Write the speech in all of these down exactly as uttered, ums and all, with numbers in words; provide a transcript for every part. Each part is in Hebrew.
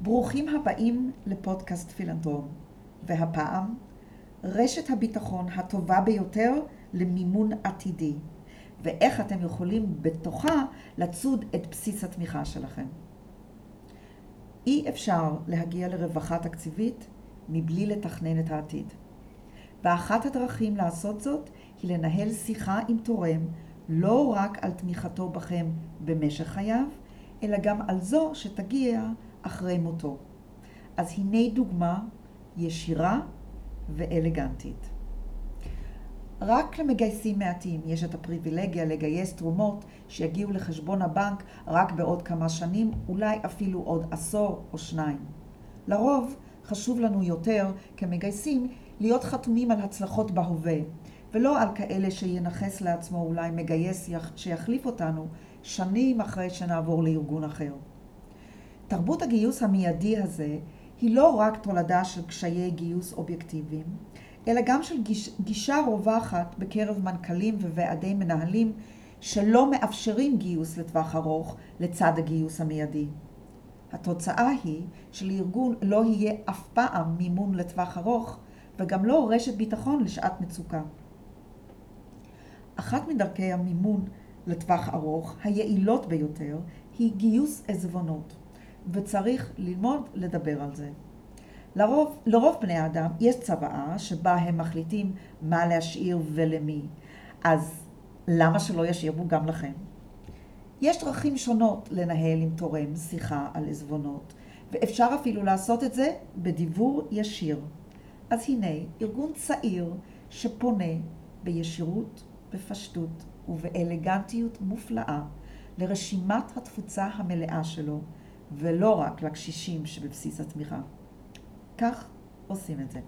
ברוכים הבאים לפודקאסט פילנתרום, והפעם רשת הביטחון הטובה ביותר למימון עתידי, ואיך אתם יכולים בתוכה לצוד את בסיס התמיכה שלכם. אי אפשר להגיע לרווחה תקציבית מבלי לתכנן את העתיד. ואחת הדרכים לעשות זאת היא לנהל שיחה עם תורם לא רק על תמיכתו בכם במשך חייו, אלא גם על זו שתגיע אחרי מותו. אז הנה דוגמה ישירה ואלגנטית. רק למגייסים מעטים יש את הפריבילגיה לגייס תרומות שיגיעו לחשבון הבנק רק בעוד כמה שנים, אולי אפילו עוד עשור או שניים. לרוב חשוב לנו יותר כמגייסים להיות חתומים על הצלחות בהווה, ולא על כאלה שינחס לעצמו אולי מגייס שיחליף אותנו שנים אחרי שנעבור לארגון אחר. תרבות הגיוס המיידי הזה היא לא רק תולדה של קשיי גיוס אובייקטיביים, אלא גם של גיש, גישה רווחת בקרב מנכ"לים וועדי מנהלים שלא מאפשרים גיוס לטווח ארוך לצד הגיוס המיידי. התוצאה היא שלארגון לא יהיה אף פעם מימון לטווח ארוך וגם לא רשת ביטחון לשעת מצוקה. אחת מדרכי המימון לטווח ארוך היעילות ביותר היא גיוס עזבונות, וצריך ללמוד לדבר על זה. לרוב, לרוב בני האדם יש צוואה שבה הם מחליטים מה להשאיר ולמי, אז למה שלא ישאירו גם לכם? יש דרכים שונות לנהל עם תורם שיחה על עזבונות, ואפשר אפילו לעשות את זה בדיבור ישיר. אז הנה ארגון צעיר שפונה בישירות, בפשטות ובאלגנטיות מופלאה לרשימת התפוצה המלאה שלו, ולא רק לקשישים שבבסיס התמיכה. כך עושים את זה.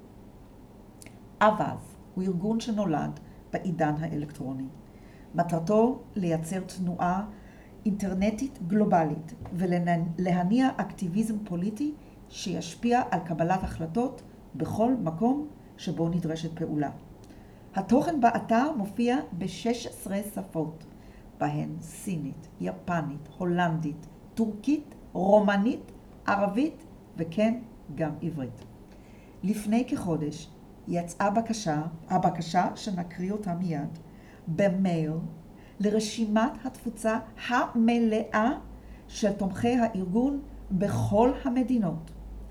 אבאז הוא ארגון שנולד בעידן האלקטרוני. מטרתו לייצר תנועה אינטרנטית גלובלית ולהניע אקטיביזם פוליטי שישפיע על קבלת החלטות בכל מקום שבו נדרשת פעולה. התוכן באתר מופיע ב-שש עשרה שפות, בהן סינית, יפנית, הולנדית, טורקית, רומנית, ערבית וכן גם עברית. לפני כחודש יצאה בקשה, הבקשה שנקריא אותה מיד, במייל לרשימת התפוצה המלאה של תומכי הארגון בכל המדינות.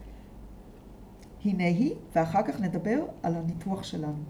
הנה היא, ואחר כך נדבר על הניתוח שלנו.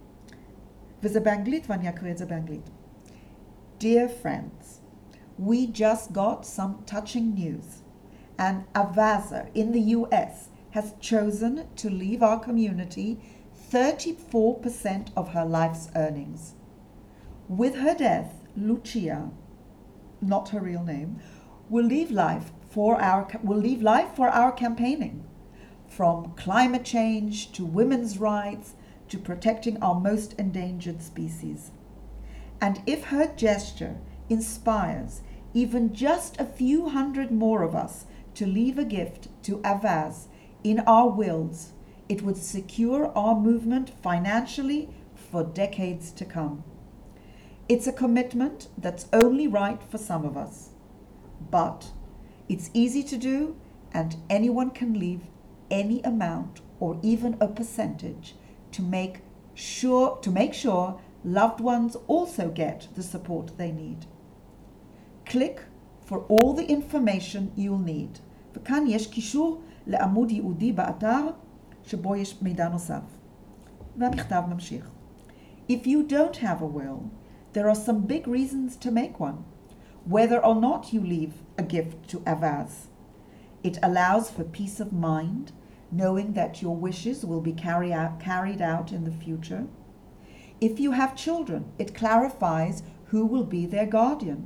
וזה באנגלית ואני אקריא את זה באנגלית. Dear friends, we just got some touching news. An Avaza in the U S has chosen to leave our community thirty-four percent of her life's earnings. With her death, Lucia, not her real name, will leave life for our will leave life for our campaigning, from climate change to women's rights to protecting our most endangered species. And if her gesture inspires even just a few hundred more of us to leave a gift to Avaz in our wills, it would secure our movement financially for decades to come. It's a commitment that's only right for some of us, but it's easy to do and anyone can leave any amount or even a percentage to make sure to make sure loved ones also get the support they need. Click for all the information you'll need. וכאן יש קישור לעמוד ייעודי באתר שבו יש מידע נוסף. והמכתב ממשיך. If you don't have a will, there are some big reasons to make one, whether or not you leave a gift to Avaz. It allows for peace of mind, knowing that your wishes will be carry out, carried out in the future. If you have children, it clarifies who will be their guardian.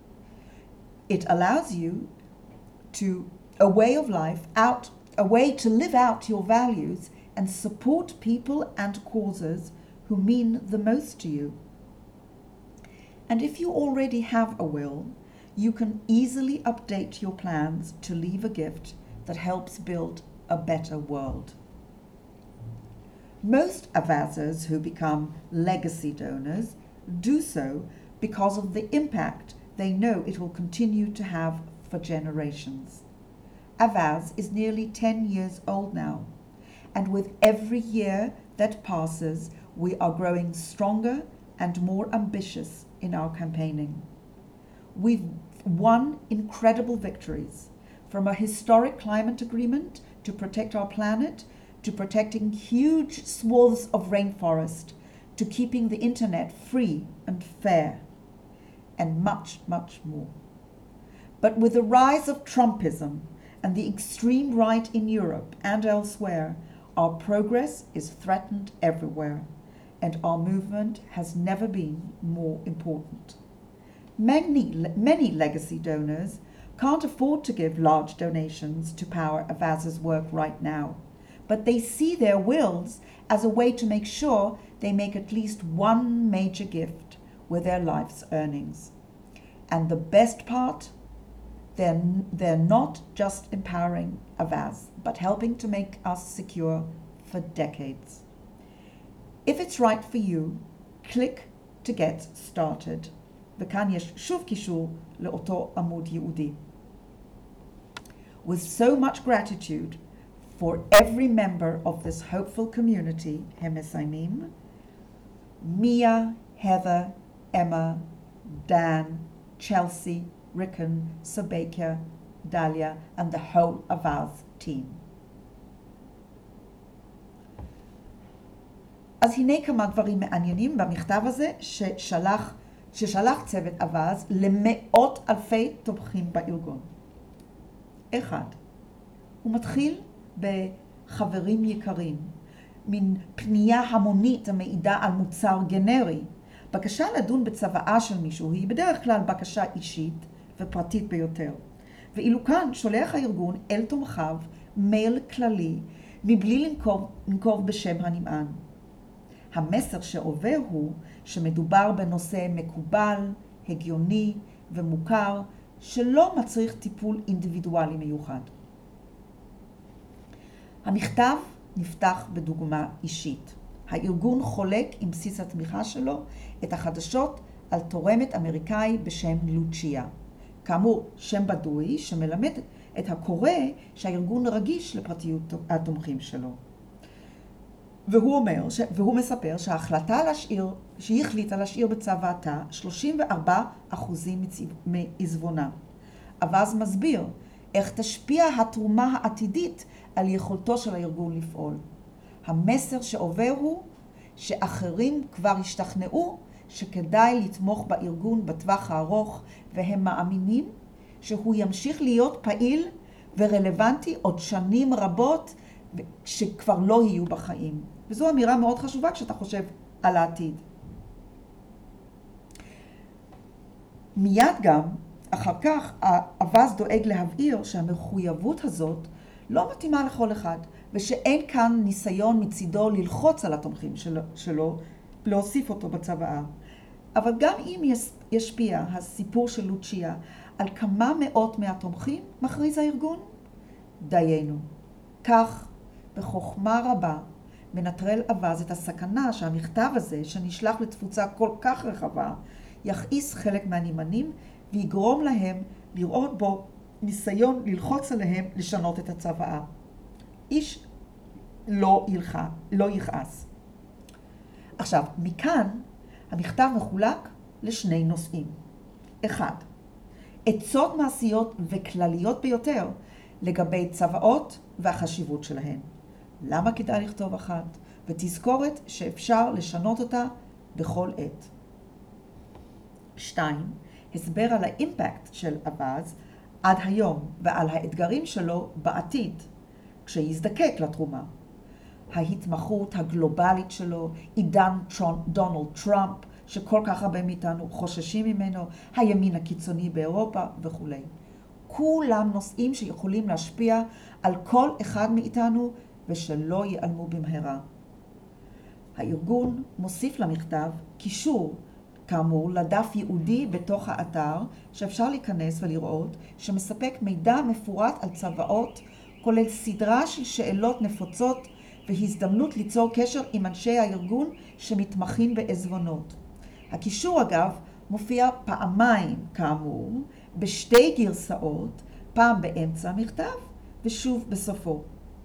It allows you to a way of life out, a way to live out your values and support people and causes who mean the most to you. And if you already have a will, you can easily update your plans to leave a gift that helps build a better world. Most Avazers who become legacy donors do so because of the impact they know it will continue to have for generations. Avaaz is nearly ten years old now, and with every year that passes, we are growing stronger and more ambitious in our campaigning. We've won incredible victories, from a historic climate agreement to protect our planet, to protecting huge swaths of rainforest, to keeping the internet free and fair, and much, much more. But with the rise of Trumpism and the extreme right in Europe and elsewhere, our progress is threatened everywhere, and our movement has never been more important. Many, many legacy donors can't afford to give large donations to power Avaaz's work right now, but they see their wills as a way to make sure they make at least one major gift with their life's earnings. And the best part, they're, they're not just empowering Avaaz, but helping to make us secure for decades. If it's right for you, click to get started. וכאן יש שוב קישור לאותו עמוד ייעודי. With so much gratitude for every member of this hopeful community, הם מסיימים, Mia, Heather, Emma, Dan, Chelsea, Rickon, Sabakia, Dahlia, and the whole Avaaz team. אז הנה כמה דברים מעניינים במכתב הזה ששלח, ששלח צוות Avaaz למאות אלפי תומכים בארגון. אחד, הוא מתחיל בחברים יקרים, מין פנייה המונית המעידה על מוצר גנרי. בקשה לדון בצוואה של מישהו היא בדרך כלל בקשה אישית ופרטית ביותר. ואילו כאן שולח הארגון אל תומכיו מייל כללי מבלי לנקוב, לנקוב בשם הנמען. המסר שעובר הוא שמדובר בנושא מקובל, הגיוני ומוכר, שלא מצריך טיפול אינדיבידואלי מיוחד. המכתב נפתח בדוגמה אישית. הארגון חולק עם בסיס התמיכה שלו את החדשות על תורמת אמריקאי בשם לוצ'יה. כאמור, שם בדוי שמלמד את הקורא שהארגון רגיש לפרטיות התומכים שלו. והוא אומר, ש... והוא מספר שההחלטה להשאיר, שהיא החליטה להשאיר בצוואתה שלושים וארבעה אחוזים מעזבונה. Avaaz מסביר איך תשפיע התרומה העתידית על יכולתו של הארגון לפעול. המסר שעובר הוא שאחרים כבר השתכנעו שכדאי לתמוך בארגון בטווח הארוך, והם מאמינים שהוא ימשיך להיות פעיל ורלוונטי עוד שנים רבות שכבר לא יהיו בחיים. וזו אמירה מאוד חשובה כשאתה חושב על העתיד. מיד גם, אחר כך, Avaaz דואג להבהיר שהמחויבות הזאת לא מתאימה לכל אחד, ושאין כאן ניסיון מצידו ללחוץ על התומכים שלו, שלו להוסיף אותו בצוואה. אבל גם אם ישפיע הסיפור של לוצ'יה על כמה מאות מהתומכים, מכריז הארגון, דיינו. כך, בחוכמה רבה, מנטרל Avaaz את הסכנה שהמכתב הזה, שנשלח לתפוצה כל כך רחבה, יכעיס חלק מהנמענים ויגרום להם לראות בו ניסיון ללחוץ עליהם לשנות את הצוואה. איש לא ילחה, לא יכעס. עכשיו, מכאן המכתב מחולק לשני נושאים. אחד, עצות מעשיות וכלליות ביותר לגבי צוואות והחשיבות שלהן. למה כדאי לכתוב אחת? ותזכורת שאפשר לשנות אותה בכל עת. שתיים, הסבר על האימפקט של Avaaz עד היום ועל האתגרים שלו בעתיד, כשיזדקק לתרומה. ההתמחות הגלובלית שלו, עידן דונלד טראמפ, שכל כך הרבה מאיתנו חוששים ממנו, הימין הקיצוני באירופה וכו'. כולם נושאים שיכולים להשפיע על כל אחד מאיתנו ושלא ייעלמו במהרה. הארגון מוסיף למכתב קישור, כאמור, לדף ייעודי בתוך האתר, שאפשר להיכנס ולראות, שמספק מידע מפורט על צוואות, כולל סדרה של שאלות נפוצות והזדמנות ליצור קשר עם אנשי הארגון שמתמחים בעזבונות. הקישור, אגב, מופיע פעמיים, כאמור, בשתי גרסאות, פעם באמצע המכתב ושוב בסופו.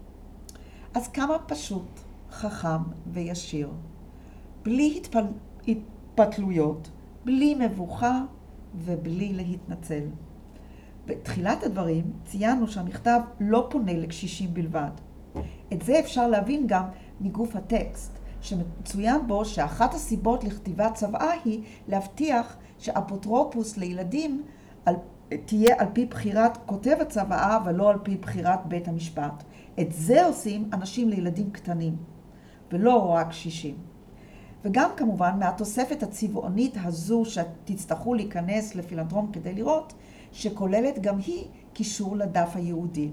אז כמה פשוט, חכם וישיר, בלי התפל... התפתלויות, בלי מבוכה ובלי להתנצל. בתחילת הדברים ציינו שהמכתב לא פונה לקשישים בלבד. את זה אפשר להבין גם מגוף הטקסט, שמצוין בו שאחת הסיבות לכתיבת צוואה היא להבטיח שאפוטרופוס לילדים על, תהיה על פי בחירת כותב הצוואה ולא על פי בחירת בית המשפט. את זה עושים אנשים לילדים קטנים, ולא רק קשישים. וגם כמובן מהתוספת הצבעונית הזו שתצטרכו להיכנס לפילנתרום כדי לראות, שכוללת גם היא קישור לדף היהודי.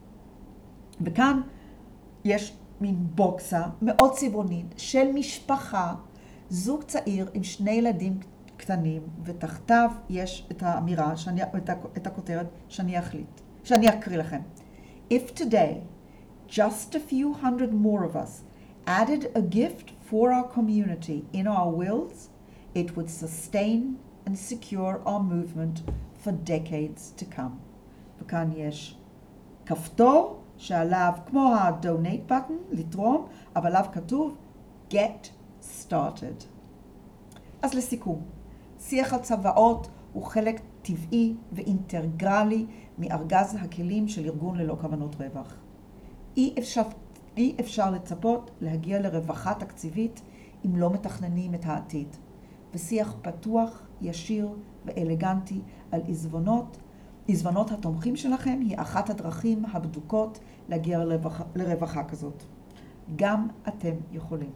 וכאן יש מין בוקסה מאוד צבעונית של משפחה, זוג צעיר עם שני ילדים קטנים, ותחתיו יש את האמירה, שאני, את הכותרת שאני אחליט, שאני אקריא לכם. If today, just a few hundred more of us added a gift for our community in our wills, it would sustain and secure our movement for decades to come. וכאן יש כפתור שעליו, כמו ה-donate button, לתרום, אבל עליו כתוב get started. אז לסיכום, שיח על צוואות הוא חלק טבעי ואינטגרלי מארגז הכלים של ארגון ללא כוונות רווח. אי אפשר, אי אפשר לצפות להגיע לרווחה תקציבית אם לא מתכננים את העתיד. ושיח פתוח, ישיר ואלגנטי על עזבונות, עזבונות התומכים שלכם היא אחת הדרכים הבדוקות להגיע לרווחה, לרווחה כזאת. גם אתם יכולים.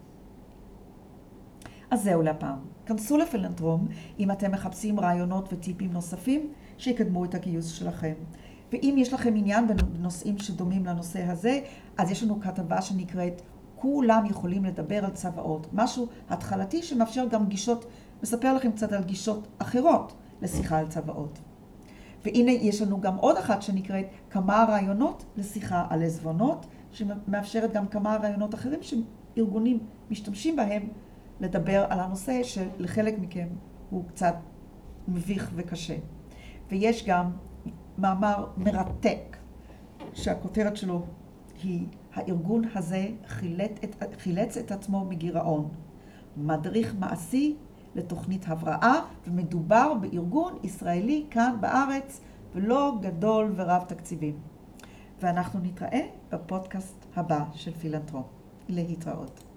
אז זהו להפעם. כנסו לפילנתרום אם אתם מחפשים רעיונות וטיפים נוספים שיקדמו את הגיוס שלכם. ואם יש לכם עניין בנושאים שדומים לנושא הזה, אז יש לנו כתבה שנקראת כולם יכולים לדבר על צוואות. משהו התחלתי שמאפשר גם גישות, מספר לכם קצת על גישות אחרות לשיחה על צוואות. והנה יש לנו גם עוד אחת שנקראת כמה רעיונות לשיחה על עזבונות, שמאפשרת גם כמה רעיונות אחרים שארגונים משתמשים בהם לדבר על הנושא שלחלק מכם הוא קצת מביך וקשה. ויש גם מאמר מרתק שהכותרת שלו היא הארגון הזה חילץ את, חילץ את עצמו מגירעון. מדריך מעשי לתוכנית הבראה, ומדובר בארגון ישראלי כאן בארץ ולא גדול ורב תקציבים. ואנחנו נתראה בפודקאסט הבא של פילנתרום. להתראות.